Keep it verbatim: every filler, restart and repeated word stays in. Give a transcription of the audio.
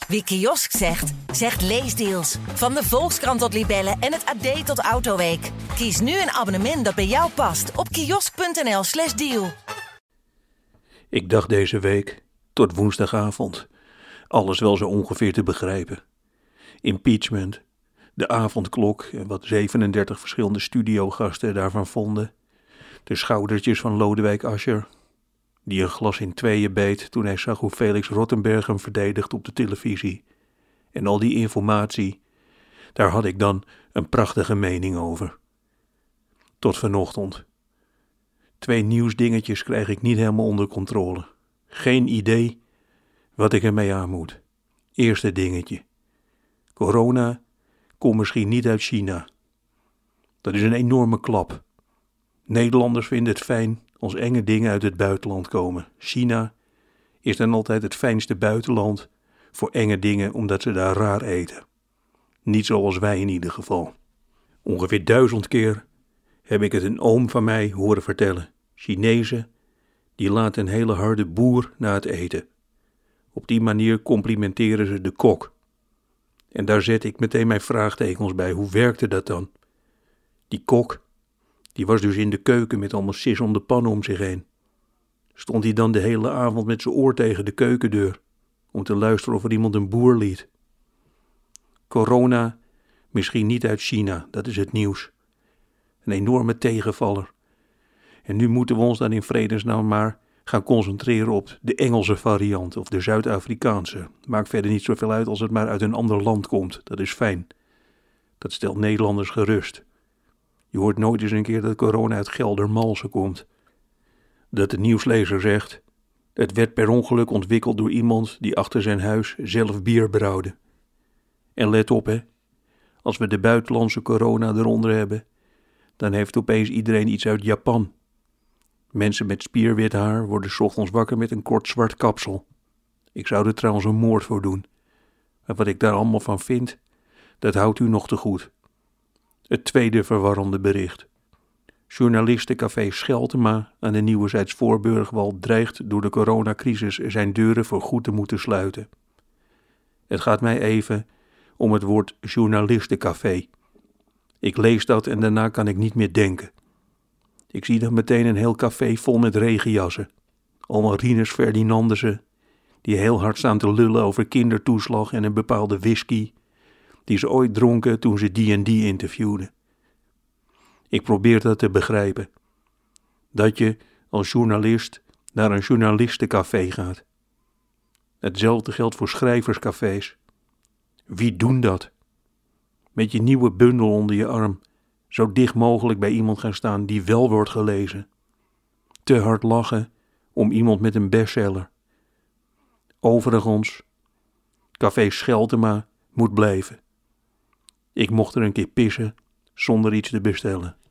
Wie kiosk zegt, zegt leesdeals. Van de Volkskrant tot Libellen en het A D tot Autoweek. Kies nu een abonnement dat bij jou past op kiosk.nl slash deal. Ik dacht deze week, tot woensdagavond, alles wel zo ongeveer te begrijpen. Impeachment, de avondklok en wat zevenendertig verschillende studiogasten daarvan vonden. De schoudertjes van Lodewijk Asscher, die een glas in tweeën beet toen hij zag hoe Felix Rottenberg hem verdedigt op de televisie. En al die informatie, daar had ik dan een prachtige mening over. Tot vanochtend. Twee nieuwsdingetjes krijg ik niet helemaal onder controle. Geen idee wat ik ermee aan moet. Eerste dingetje. Corona komt misschien niet uit China. Dat is een enorme klap. Nederlanders vinden het fijn als enge dingen uit het buitenland komen. China is dan altijd het fijnste buitenland voor enge dingen omdat ze daar raar eten. Niet zoals wij in ieder geval. Ongeveer duizend keer heb ik het een oom van mij horen vertellen. Chinezen, die laten een hele harde boer na het eten. Op die manier complimenteren ze de kok. En daar zet ik meteen mijn vraagtekens bij. Hoe werkte dat dan? Die kok, die was dus in de keuken met allemaal sis om de pannen om zich heen. Stond hij dan de hele avond met zijn oor tegen de keukendeur om te luisteren of er iemand een boer liet? Corona, misschien niet uit China, dat is het nieuws. Een enorme tegenvaller. En nu moeten we ons dan in vredesnaam maar gaan concentreren op de Engelse variant of de Zuid-Afrikaanse. Maakt verder niet zoveel uit als het maar uit een ander land komt. Dat is fijn. Dat stelt Nederlanders gerust. Je hoort nooit eens een keer dat corona uit Geldermalsen komt. Dat de nieuwslezer zegt, het werd per ongeluk ontwikkeld door iemand die achter zijn huis zelf bier brouwde. En let op hè, als we de buitenlandse corona eronder hebben, dan heeft opeens iedereen iets uit Japan. Mensen met spierwit haar worden 's ochtends wakker met een kort zwart kapsel. Ik zou er trouwens een moord voor doen. Maar wat ik daar allemaal van vind, dat houdt u nog te goed. Het tweede verwarrende bericht. Journalistencafé Scheltema aan de Nieuwezijds Voorburgwal dreigt door de coronacrisis zijn deuren voor goed te moeten sluiten. Het gaat mij even om het woord journalistencafé. Ik lees dat en daarna kan ik niet meer denken. Ik zie dan meteen een heel café vol met regenjassen. Allemaal Rinus Ferdinandussen, die heel hard staan te lullen over kindertoeslag en een bepaalde whisky, die ze ooit dronken toen ze die en die interviewden. Ik probeer dat te begrijpen. Dat je als journalist naar een journalistencafé gaat. Hetzelfde geldt voor schrijverscafés. Wie doen dat? Met je nieuwe bundel onder je arm, zo dicht mogelijk bij iemand gaan staan die wel wordt gelezen. Te hard lachen om iemand met een bestseller. Overigens, café Scheltema moet blijven. Ik mocht er een keer pissen zonder iets te bestellen.